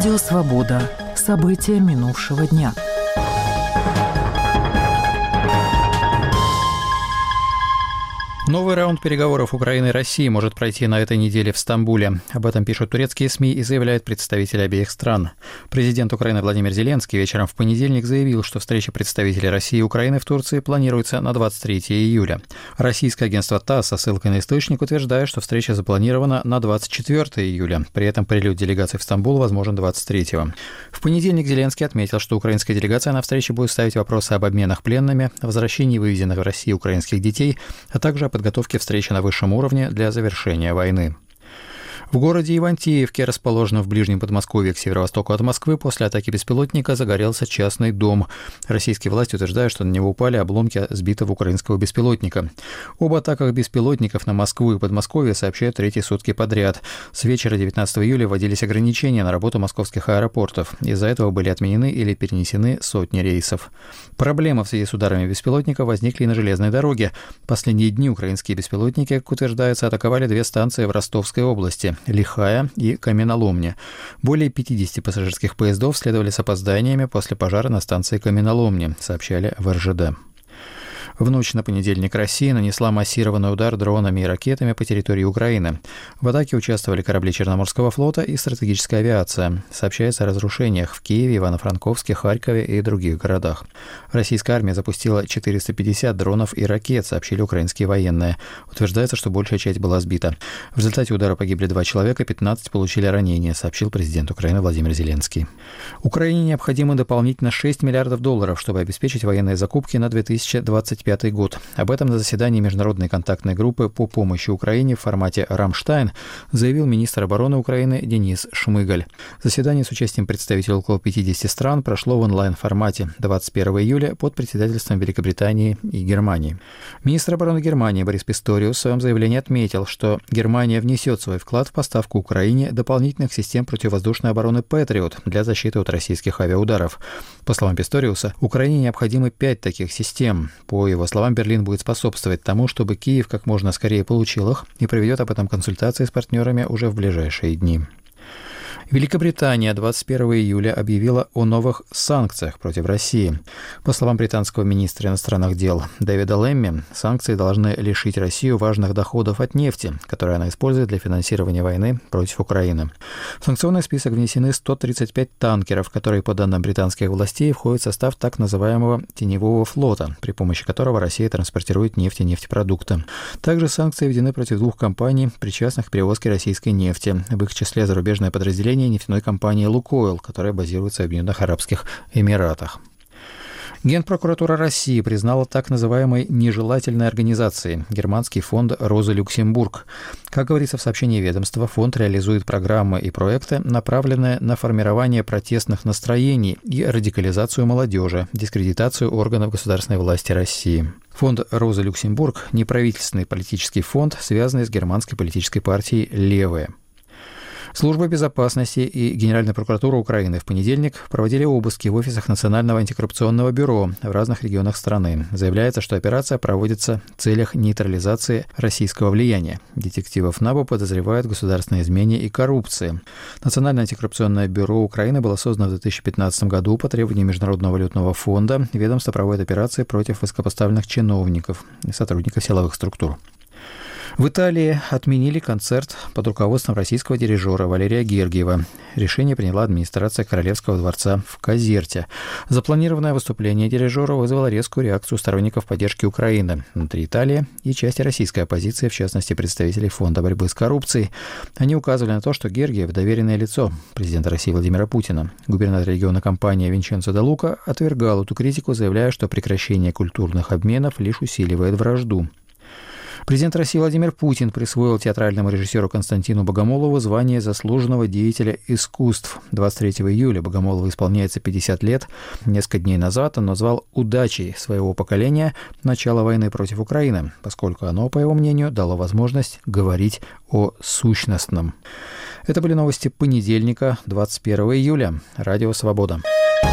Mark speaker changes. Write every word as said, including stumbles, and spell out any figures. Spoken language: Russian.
Speaker 1: Радио «Свобода». События минувшего дня.
Speaker 2: Новый раунд переговоров Украины и России может пройти на этой неделе в Стамбуле. Об этом пишут турецкие СМИ и заявляют представители обеих стран. Президент Украины Владимир Зеленский вечером в понедельник заявил, что встреча представителей России и Украины в Турции планируется на двадцать третьего июля. Российское агентство ТАСС со ссылкой на источник утверждает, что встреча запланирована на двадцать четвёртого июля. При этом прилет делегации в Стамбул возможен двадцать третьего. В понедельник Зеленский отметил, что украинская делегация на встрече будет ставить вопросы об обменах пленными, возвращении вывезенных в Россию украинских детей, а также о подготовке встречи на высшем уровне для завершения войны. В городе Ивантеевке, расположенном в ближнем Подмосковье к северо-востоку от Москвы, после атаки беспилотника загорелся частный дом. Российские власти утверждают, что на него упали обломки сбитого украинского беспилотника. Об атаках беспилотников на Москву и Подмосковье сообщают третьи сутки подряд. С вечера девятнадцатого июля вводились ограничения на работу московских аэропортов. Из-за этого были отменены или перенесены сотни рейсов. Проблемы в связи с ударами беспилотников возникли и на железной дороге. Последние дни украинские беспилотники, как утверждается, атаковали две станции в Ростовской области – Лихая и Каменоломня. Более пятидесяти пассажирских поездов следовали с опозданиями после пожара на станции Каменоломни, сообщали в эр жэ дэ. В ночь на понедельник Россия нанесла массированный удар дронами и ракетами по территории Украины. В атаке участвовали корабли Черноморского флота и стратегическая авиация. Сообщается о разрушениях в Киеве, Ивано-Франковске, Харькове и других городах. Российская армия запустила четыреста пятьдесят дронов и ракет, сообщили украинские военные. Утверждается, что большая часть была сбита. В результате удара погибли два человека, пятнадцать получили ранения, сообщил президент Украины Владимир Зеленский. Украине необходимо дополнительно шесть миллиардов долларов, чтобы обеспечить военные закупки на две тысячи двадцать пятый год. Об этом на заседании Международной контактной группы по помощи Украине в формате «Рамштайн» заявил министр обороны Украины Денис Шмыгаль. Заседание с участием представителей около пятидесяти стран прошло в онлайн-формате двадцать первого июля под председательством Великобритании и Германии. Министр обороны Германии Борис Писториус в своем заявлении отметил, что Германия внесет свой вклад в поставку Украине дополнительных систем противовоздушной обороны «Патриот» для защиты от российских авиаударов. По словам Писториуса, Украине необходимы пять таких систем. По его словам, Берлин будет способствовать тому, чтобы Киев как можно скорее получил их и проведет об этом консультации с партнерами уже в ближайшие дни. Великобритания двадцать первого июля объявила о новых санкциях против России. По словам британского министра иностранных дел Дэвида Лэмми, санкции должны лишить Россию важных доходов от нефти, которые она использует для финансирования войны против Украины. В санкционный список внесены сто тридцать пять танкеров, которые, по данным британских властей, входят в состав так называемого теневого флота, при помощи которого Россия транспортирует нефть и нефтепродукты. Также санкции введены против двух компаний, причастных к перевозке российской нефти. В их числе зарубежное подразделение нефтяной компании «Лукойл», которая базируется в Объединенных Арабских Эмиратах. Генпрокуратура России признала так называемой нежелательной организацией германский фонд «Роза Люксембург». Как говорится в сообщении ведомства, фонд реализует программы и проекты, направленные на формирование протестных настроений и радикализацию молодежи, дискредитацию органов государственной власти России. Фонд «Роза Люксембург» – неправительственный политический фонд, связанный с германской политической партией «Левые». Служба безопасности и Генеральная прокуратура Украины в понедельник проводили обыски в офисах Национального антикоррупционного бюро в разных регионах страны. Заявляется, что операция проводится в целях нейтрализации российского влияния. Детективов НАБУ подозревают в государственной измене и коррупции. Национальное антикоррупционное бюро Украины было создано в две тысячи пятнадцатом году по требованию Международного валютного фонда. Ведомство проводит операции против высокопоставленных чиновников и сотрудников силовых структур. В Италии отменили концерт под руководством российского дирижера Валерия Гергиева. Решение приняла администрация Королевского дворца в Казерте. Запланированное выступление дирижера вызвало резкую реакцию сторонников поддержки Украины внутри Италии и части российской оппозиции, в частности представителей Фонда борьбы с коррупцией. Они указывали на то, что Гергиев – доверенное лицо президента России Владимира Путина. Губернатор региона компания Винченцо де Лука отвергал эту критику, заявляя, что прекращение культурных обменов лишь усиливает вражду. Президент России Владимир Путин присвоил театральному режиссеру Константину Богомолову звание заслуженного деятеля искусств. двадцать третьего июля Богомолову исполняется пятьдесят лет. Несколько дней назад он назвал удачей своего поколения начало войны против Украины, поскольку оно, по его мнению, дало возможность говорить о сущностном. Это были новости понедельника, двадцать первого июля. Радио «Свобода».